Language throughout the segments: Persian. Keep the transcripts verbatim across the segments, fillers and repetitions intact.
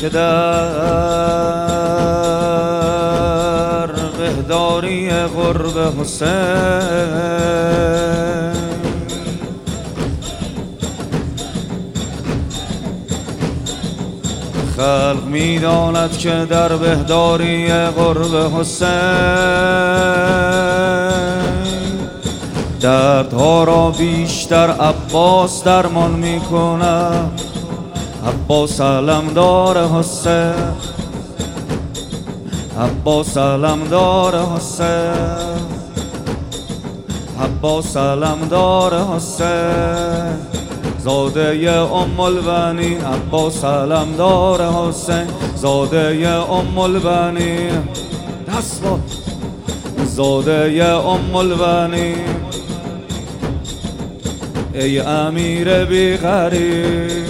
که در بهداری قرب حسین خلق می‌داند که در بهداری قرب حسین دردها را بیشتر عباس درمان می‌کند. عباس علمدار حسین، عباس علمدار حسین، عباس علمدار حسین، زاده ام البنین. عباس علمدار حسین، زاده ام البنین. دست با زاده ام البنین. ای امیر بی غریب،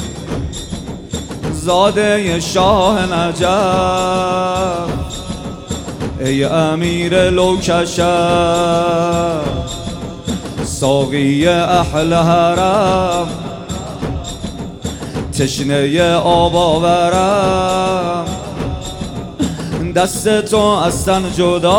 زاده شاه نجف، ای امیر لوکشف، ساقی اهل حرم، تشنه آب آورم. دست تو از تن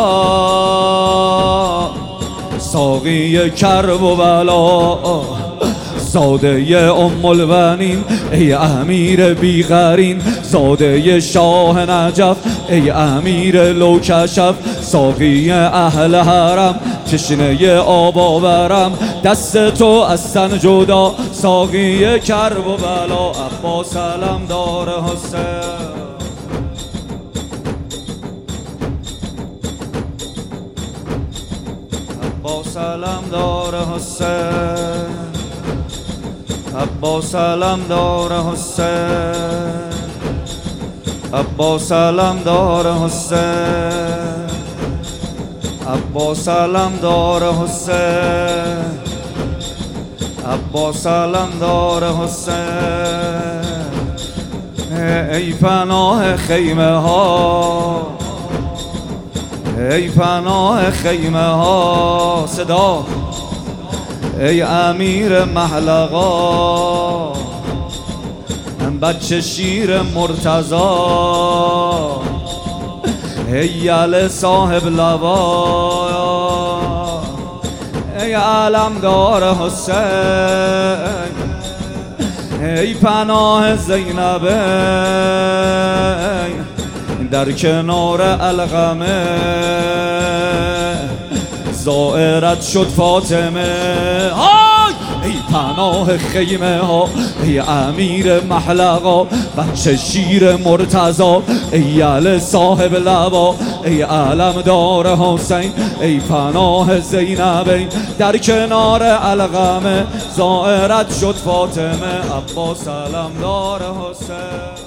جدا، ساقی کرب و بلا، زاده ام البنین. ای امیر بیغرین، زاده شاه نجف، ای امیر لوکشف، ساقی اهل حرم، تشنه آب آورم. دست تو از تن جدا، ساقی کرب و بلا. عباس علمدار حسین، عباس علمدار حسین، عباس علمدار حسین، عباس علمدار حسین، عباس علمدار حسین، عباس علمدار حسین. ای پناه خیمه ها، ای پناه خیمه ها، صدا. ای امیر محلقا، بچه شیر مرتضا، ای یل صاحب لوا، ای علمدار حسین، ای پناه زینبین در کنار القمه. زائرت شد فاطمه. ای پناه خیمه ها، ای امیر محلقا، بچه شیر مرتضا، ای یل صاحب لوا، ای علمدار حسین، ای پناه زینبین در کنار القمه. زائرت شد فاطمه. عباس علمدار حسین.